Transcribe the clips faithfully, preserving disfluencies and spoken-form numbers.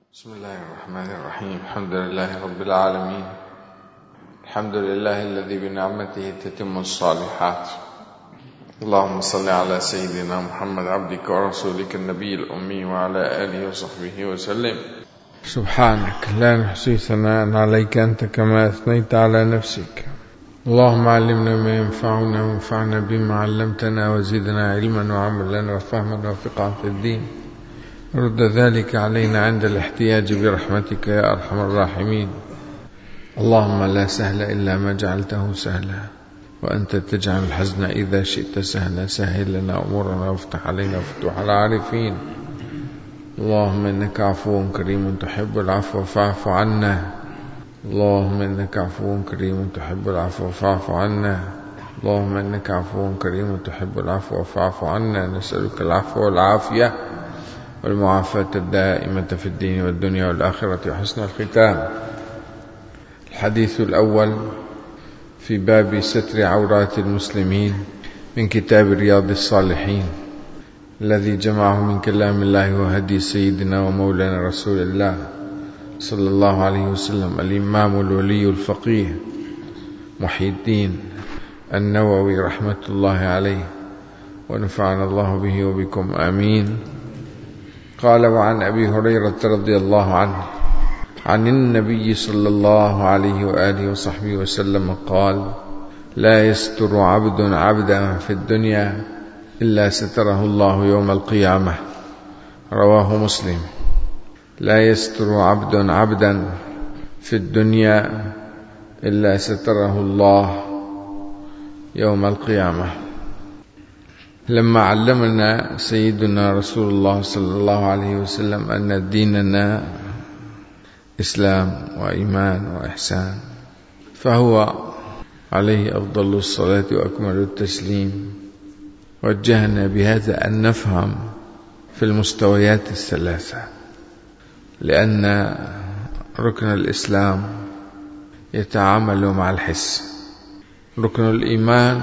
بسم الله الرحمن الرحيم. الحمد لله رب العالمين. الحمد لله الذي بنعمته تتم الصالحات. اللهم صل على سيدنا محمد عبدك ورسولك النبي الأمي وعلى آله وصحبه وسلم. سبحانك لا نحصي ثناء عليك أنت كما أثنيت على نفسك. اللهم علمنا ما ينفعنا وانفعنا بما علمتنا وزدنا علما وعملا وفهما وفقها في الدين. رد ذلك علينا عند الاحتياج برحمتك يا أرحم الراحمين. اللهم لا سهل إلا ما جعلته سهلا وأنت تجعل الحزن إذا شئت سهلا. سهل لنا أمورنا وافتح علينا فتوح العارفين. اللهم إنك عفو كريم تحب العفو فاعف عنا. اللهم إنك عفو كريم تحب العفو فاعف عنا. اللهم إنك عفو كريم تحب العفو فاعف عنا. نسألك العفو والعافية والمعافاة الدائمة في الدين والدنيا والآخرة وحسن الختام. الحديث الأول في باب ستر عورات المسلمين من كتاب رياض الصالحين الذي جمعه من كلام الله وهدي سيدنا ومولانا رسول الله صلى الله عليه وسلم الإمام الولي الفقيه محي الدين النووي رحمة الله عليه، ونفعنا الله به وبكم آمين. قال: وعن أبي هريرة رضي الله عنه عن النبي صلى الله عليه وآله وصحبه وسلم قال: لا يستر عبد عبدا في الدنيا إلا ستره الله يوم القيامة. رواه مسلم. لا يستر عبد عبدا في الدنيا إلا ستره الله يوم القيامة. لما علمنا سيدنا رسول الله صلى الله عليه وسلم أن ديننا إسلام وإيمان وإحسان، فهو عليه أفضل الصلاة وأكمل التسليم وجهنا بهذا أن نفهم في المستويات الثلاثة، لأن ركن الإسلام يتعامل مع الحس، ركن الإيمان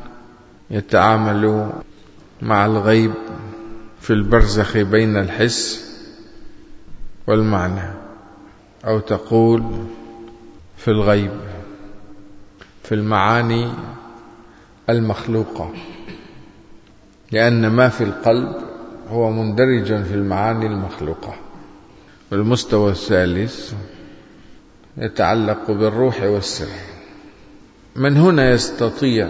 يتعامل مع الغيب في البرزخ بين الحس والمعنى، أو تقول في الغيب في المعاني المخلوقة، لأن ما في القلب هو مندرج في المعاني المخلوقة. والمستوى الثالث يتعلق بالروح والسر. من هنا يستطيع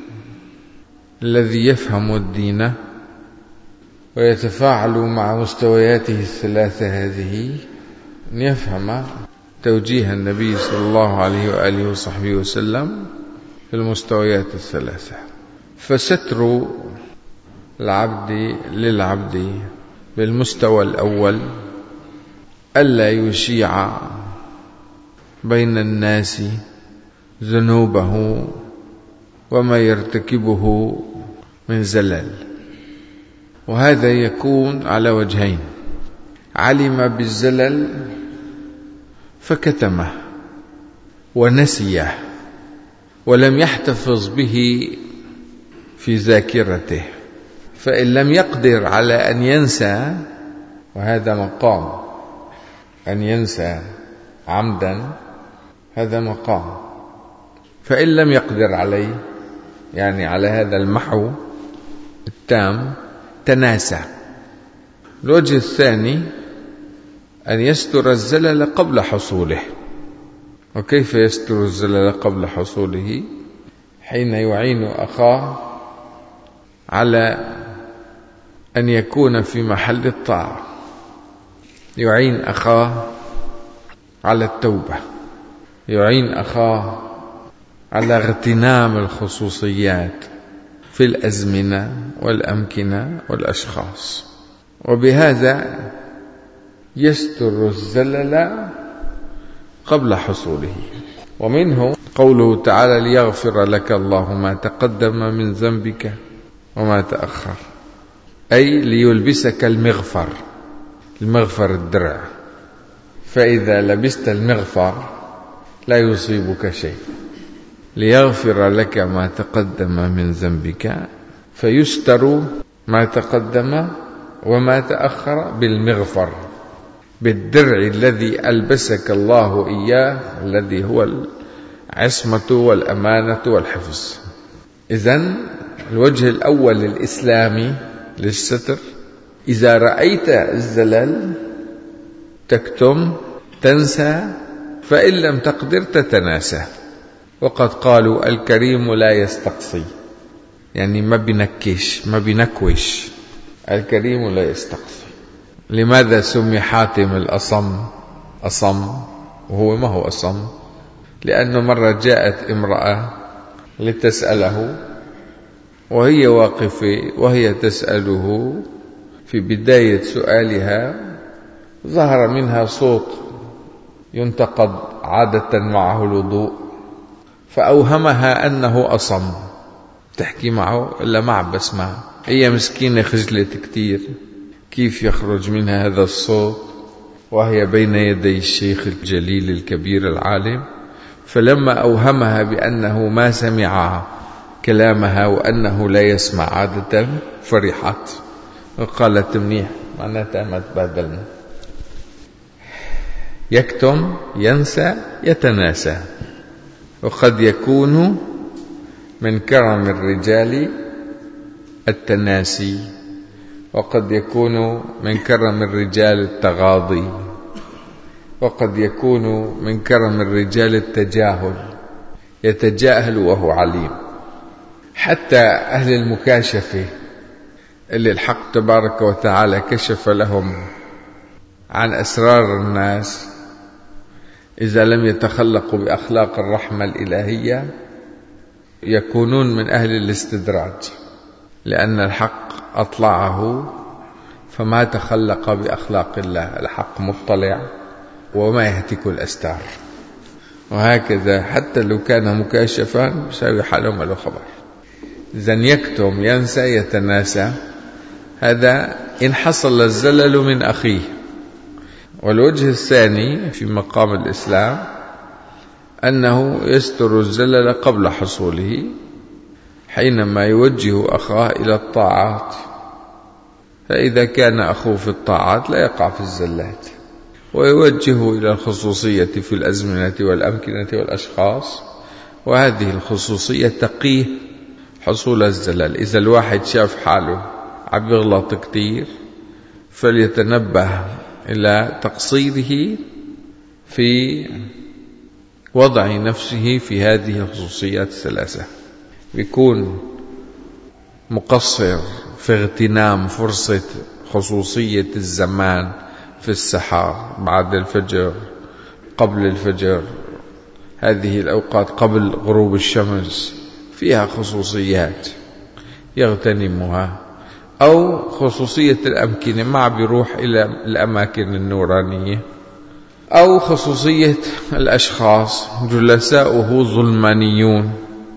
الذي يفهم الدين ويتفاعل مع مستوياته الثلاثة هذه أن يفهم توجيه النبي صلى الله عليه وآله وصحبه وسلم في المستويات الثلاثة. فستر العبد للعبد بالمستوى الأول ألا يشيع بين الناس ذنوبه وما يرتكبه من زلل، وهذا يكون على وجهين: علم بالزلل فكتمه ونسيه ولم يحتفظ به في ذاكرته، فإن لم يقدر على أن ينسى، وهذا مقام أن ينسى عمدا، هذا مقام، فإن لم يقدر عليه يعني على هذا المحو التام تناسى. الوجه الثاني أن يستر الزلل قبل حصوله. وكيف يستر الزلل قبل حصوله؟ حين يعين أخاه على أن يكون في محل الطاعة، يعين أخاه على التوبة، يعين أخاه على اغتنام الخصوصيات في الأزمنة والأمكنة والأشخاص، وبهذا يستر الزلل قبل حصوله. ومنه قوله تعالى: ليغفر لك الله ما تقدم من ذنبك وما تأخر، أي ليلبسك المغفر. المغفر الدرع، فإذا لبست المغفر لا يصيبك شيء. ليغفر لك ما تقدم من ذنبك، فيستر ما تقدم وما تأخر بالمغفر. بالدرع الذي ألبسك الله إياه، الذي هو العصمة والأمانة والحفظ. إذن الوجه الأول الإسلامي للستر: إذا رأيت الزلل تكتم، تنسى، فإن لم تقدر تتناسى. وقد قالوا الكريم لا يستقصي، يعني ما بنكش ما بنكوش، الكريم لا يستقصي. لماذا سمي حاتم الأصم أصم وهو ما هو أصم؟ لأنه مرة جاءت امرأة لتسأله وهي واقفة وهي تسأله، في بداية سؤالها ظهر منها صوت ينتقد عادة معه الوضوء، فأوهمها أنه أصم. تحكي معه إلا ما عم بسمع، هي مسكينة خجلت كتير، كيف يخرج منها هذا الصوت وهي بين يدي الشيخ الجليل الكبير العالم؟ فلما أوهمها بأنه ما سمع كلامها وأنه لا يسمع عادة فرحت وقالت منيح، معناتها ما تبادلنا. يكتم، ينسى، يتناسى. وقد يكون من كرم الرجال التناسي، وقد يكون من كرم الرجال التغاضي، وقد يكون من كرم الرجال التجاهل، يتجاهل وهو عليم. حتى أهل المكاشفة اللي الحق تبارك وتعالى كشف لهم عن أسرار الناس، إذا لم يتخلقوا بأخلاق الرحمة الإلهية يكونون من أهل الاستدراج، لأن الحق أطلعه فما تخلق بأخلاق الله. الحق مطلع وما يهتك الأستار، وهكذا حتى لو كان مكاشفا يساوي حاله ما له خبر. إذن يكتم، ينسى، يتناسى، هذا إن حصل الزلل من أخيه. والوجه الثاني في مقام الإسلام أنه يستر الزلل قبل حصوله، حينما يوجه أخاه إلى الطاعات، فإذا كان أخوه في الطاعات لا يقع في الزلات، ويوجهه إلى الخصوصية في الأزمنة والأمكنة والأشخاص، وهذه الخصوصية تقيه حصول الزلل. إذا الواحد شاف حاله عم يغلط كتير فليتنبه إلى تقصيره في وضع نفسه في هذه الخصوصيات الثلاثة. بيكون مقصر في اغتنام فرصة خصوصية الزمان في السحر، بعد الفجر، قبل الفجر، هذه الأوقات قبل غروب الشمس فيها خصوصيات يغتنمها. أو خصوصية الأمكنة، ما بيروح إلى الأماكن النورانية. أو خصوصية الأشخاص، جلساؤه ظلمانيون،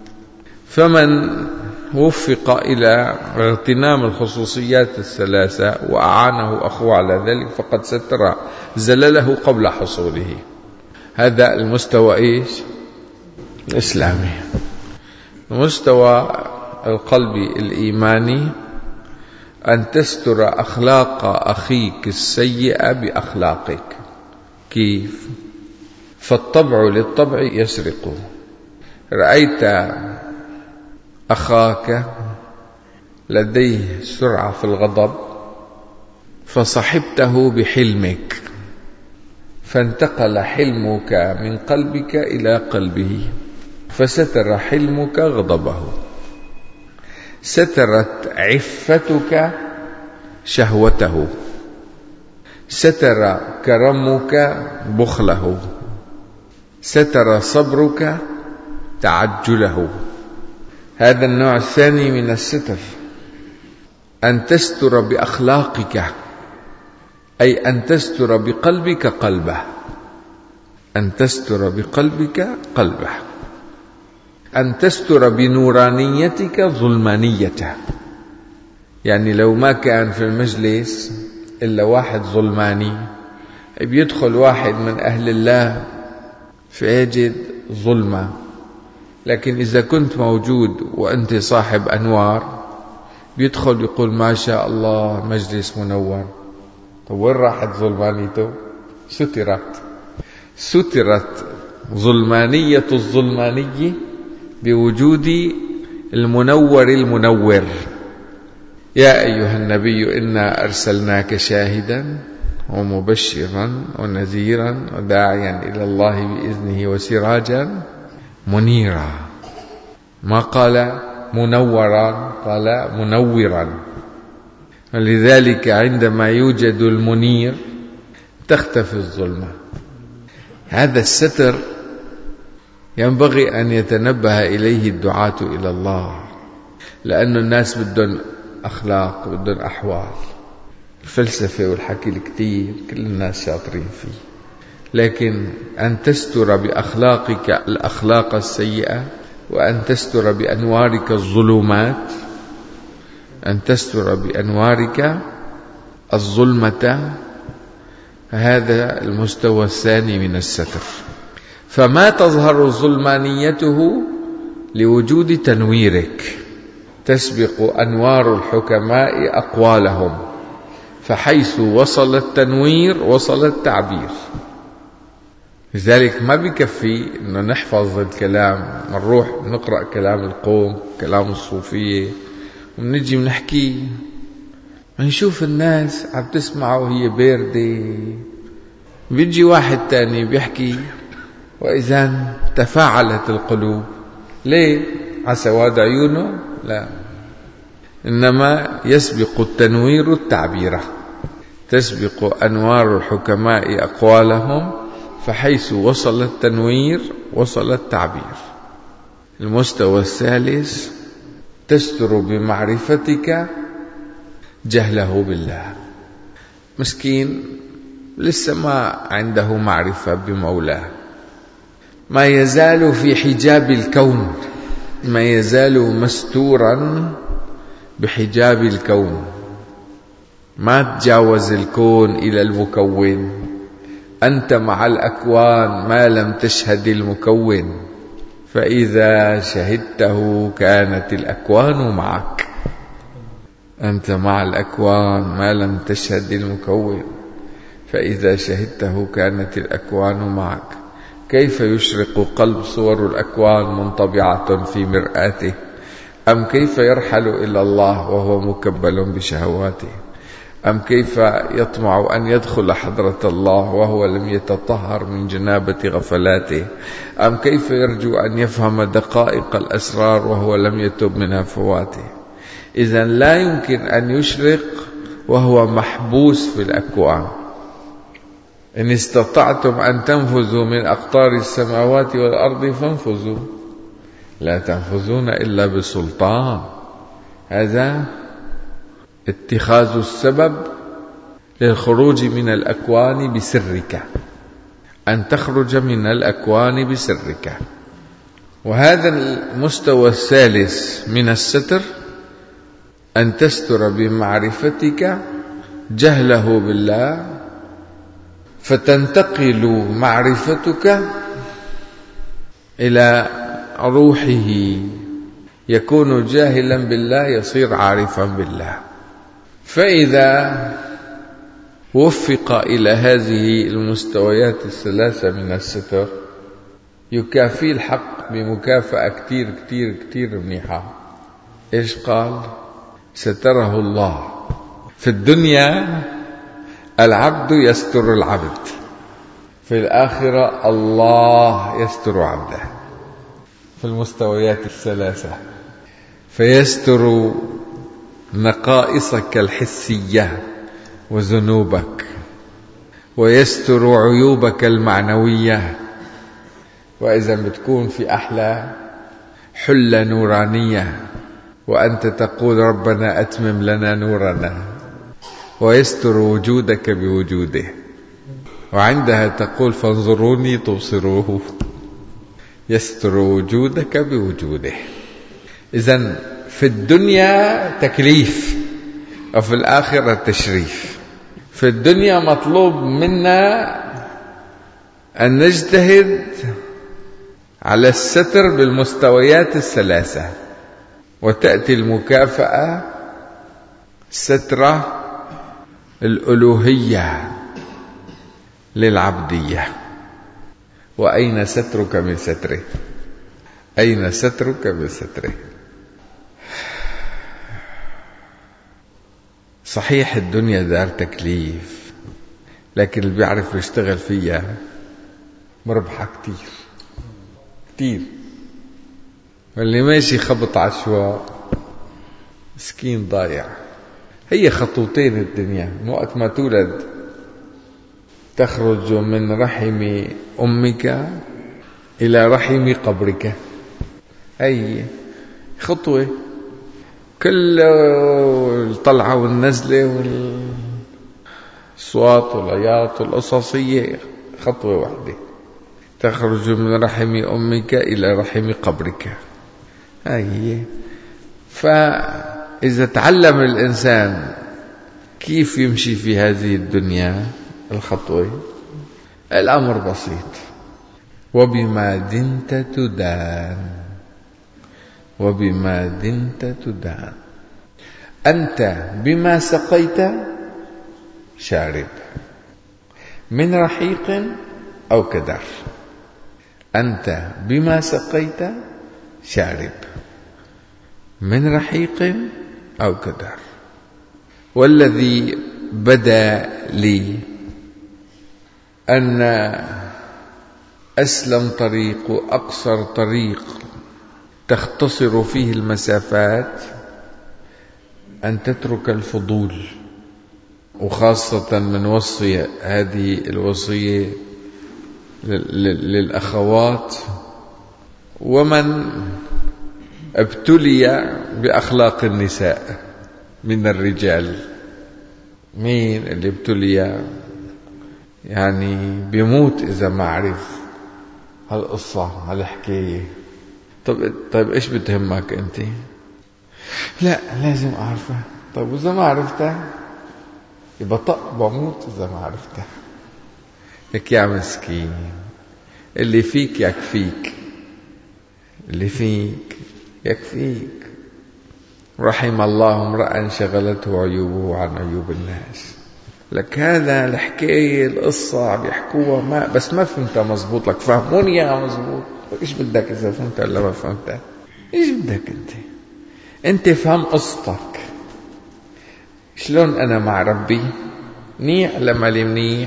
فمن وفق إلى اغتنام الخصوصيات الثلاثة وأعانه أخوه على ذلك فقد ستر زلله قبل حصوله. هذا المستوى إيش؟ الإسلامي. المستوى القلبي الإيماني أن تستر أخلاق أخيك السيئة بأخلاقك. كيف؟ فالطبع للطبع يسرق. رأيت أخاك لديه سرعة في الغضب فصحبته بحلمك، فانتقل حلمك من قلبك إلى قلبه، فستر حلمك غضبه، سترت عفتك شهوته، ستر كرمك بخله، ستر صبرك تعجله. هذا النوع الثاني من الستر، أن تستر بأخلاقك، أي أن تستر بقلبك قلبه، أن تستر بقلبك قلبه، أن تستر بنورانيتك ظلمانيته. يعني لو ما كان في المجلس إلا واحد ظلماني، بيدخل واحد من أهل الله فيجد ظلمة، لكن إذا كنت موجود وأنت صاحب أنوار بيدخل يقول ما شاء الله مجلس منور. طب وين راحت ظلمانيته؟ سترت سترت ظلمانية الظلماني بوجود المنور المنور. يا أيها النبي إنا أرسلناك شاهدا ومبشرا ونذيرا وداعيا إلى الله بإذنه وسراجا منيرا. ما قال منورا، قال منورا. ولذلك عندما يوجد المنير تختفي الظلمة. هذا الستر ينبغي أن يتنبه إليه الدعاة إلى الله، لأن الناس بدهم أخلاق، بدهم أحوال. الفلسفة والحكي الكتير كل الناس شاطرين فيه، لكن أن تستر بأخلاقك الأخلاق السيئة، وأن تستر بأنوارك الظلمات، أن تستر بأنوارك الظلمة، هذا المستوى الثاني من الستر. فما تظهر ظلمانيته لوجود تنويرك، تسبق أنوار الحكماء أقوالهم، فحيث وصل التنوير وصل التعبير. لذلك ما بكفي أنه نحفظ الكلام، نروح نقرأ كلام القوم، كلام الصوفية، ونجي ونحكي، ونشوف الناس عم تسمع وهي باردة. بيجي واحد تاني بيحكي وإذا تفاعلت القلوب. ليه؟ على سواد عيونه؟ لا، إنما يسبق التنوير التعبيرة، تسبق أنوار الحكماء أقوالهم، فحيث وصل التنوير وصل التعبير. المستوى الثالث تستر بمعرفتك جهله بالله. مسكين لسه ما عنده معرفة بمولاه، ما يزال في حجاب الكون، ما يزال مستورا بحجاب الكون، ما تجاوز الكون إلى المكون. أنت مع الأكوان ما لم تشهد المكون، فإذا شهدته كانت الأكوان معك. أنت مع الأكوان ما لم تشهد المكون، فإذا شهدته كانت الأكوان معك. كيف يشرق قلب صور الأكوان منطبعة في مرآته؟ أم كيف يرحل إلى الله وهو مكبل بشهواته؟ أم كيف يطمع أن يدخل حضرة الله وهو لم يتطهر من جنابة غفلاته؟ أم كيف يرجو أن يفهم دقائق الأسرار وهو لم يتب من هفواته؟ إذن لا يمكن أن يشرق وهو محبوس في الأكوان. إن استطعتم أن تنفذوا من أقطار السماوات والأرض فانفذوا، لا تنفذون إلا بسلطان. هذا اتخاذ السبب للخروج من الأكوان بسرك، أن تخرج من الأكوان بسرك. وهذا المستوى الثالث من الستر، أن تستر بمعرفتك جهله بالله، فتنتقل معرفتك إلى روحه. يكون جاهلا بالله يصير عارفا بالله. فإذا وفق إلى هذه المستويات الثلاثة من الستر، يكافي الحق بمكافأة كتير كتير كتير منيحة. إيش قال؟ ستره الله في الدنيا، العبد يستر العبد، في الآخرة الله يستر عبده. في المستويات الثلاثة، فيستر نقائصك الحسية وذنوبك، ويستر عيوبك المعنوية. وإذا بتكون في أحلى حلة نورانية وأنت تقول ربنا أتمم لنا نورنا، ويستر وجودك بوجوده، وعندها تقول فانظروني تبصروه، يستر وجودك بوجوده. إذن في الدنيا تكليف، وفي الآخرة تشريف. في الدنيا مطلوب منا أن نجتهد على الستر بالمستويات الثلاثة، وتأتي المكافأة سترة الألوهية، للعبدية. وأين سترك من ستره؟ أين سترك من ستره؟ صحيح الدنيا دار تكليف، لكن اللي بيعرف يشتغل فيها مربحة كتير كتير، واللي ماشي خبط عشواء مسكين ضايع. هي خطوتين الدنيا، من وقت ما تولد تخرج من رحم أمك إلى رحم قبرك، هي خطوة، كل الطلعة والنزلة والصوات والعياط والقصصية خطوة واحدة، تخرج من رحم أمك إلى رحم قبرك، هي. فإذا تعلم الإنسان كيف يمشي في هذه الدنيا الخطوة، الأمر بسيط. وبما دنت تدان، وبما دنت تدان. أنت بما سقيت شارب، من رحيق أو كدر. أنت بما سقيت شارب، من رحيق أو كدر. والذي بدا لي أن أسلم طريق وأقصر طريق تختصر فيه المسافات أن تترك الفضول، وخاصة من وصية، هذه الوصية للأخوات ومن ابتلي بأخلاق النساء من الرجال. مين اللي ابتلي؟ يعني بيموت إذا ما عرف هالقصة هالحكاية. طب, طيب إيش بتهمك أنت؟ لا لازم أعرفها. طيب وإذا ما عرفتها يبقى طق بموت إذا ما عرفتها. لك يا مسكين، اللي فيك يكفيك، اللي فيك يكفيك. رحم الله امرأ شغلته عيوبه عن عيوب الناس. لك هذا الحكاية القصة عم يحكوها ما بس ما فهمتها مزبوط، لك فهموني يا مزبوط. إيش بدك إذا فهمتها ولا ما فهمتها؟ إيش بدك أنت؟ أنت فهم قصتك. شلون أنا مع ربي؟ منيح ولا مالي منيح؟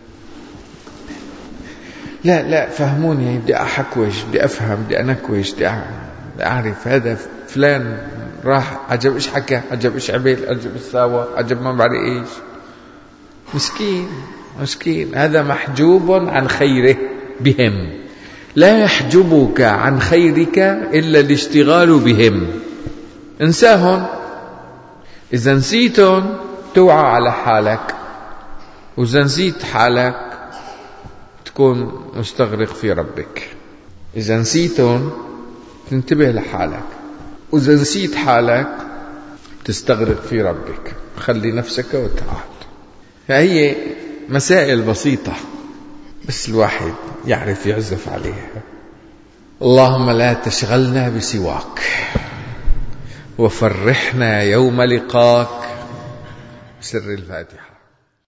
لا لا فهموني، بدي أحكوش، بدي أفهم، بدي أنكوش، بدي أعرف هذا فلان راح عجب إيش حكى، عجب إيش عمل، عجب إيش ساوى، عجب ما بعرف إيش. مسكين مسكين، هذا محجوب عن خيره بهم. لا يحجبك عن خيرك إلا الاشتغال بهم. انساهم، إذا نسيتهم توعى على حالك، وإذا نسيت حالك تكون مستغرق في ربك. إذا نسيتهم تنتبه لحالك، وإذا نسيت حالك تستغرق في ربك. خلي نفسك وتعال. فهي مسائل بسيطة بس الواحد يعرف يعزف عليها. اللهم لا تشغلنا بسواك، وفرحنا يوم لقاك. سر الفاتحة.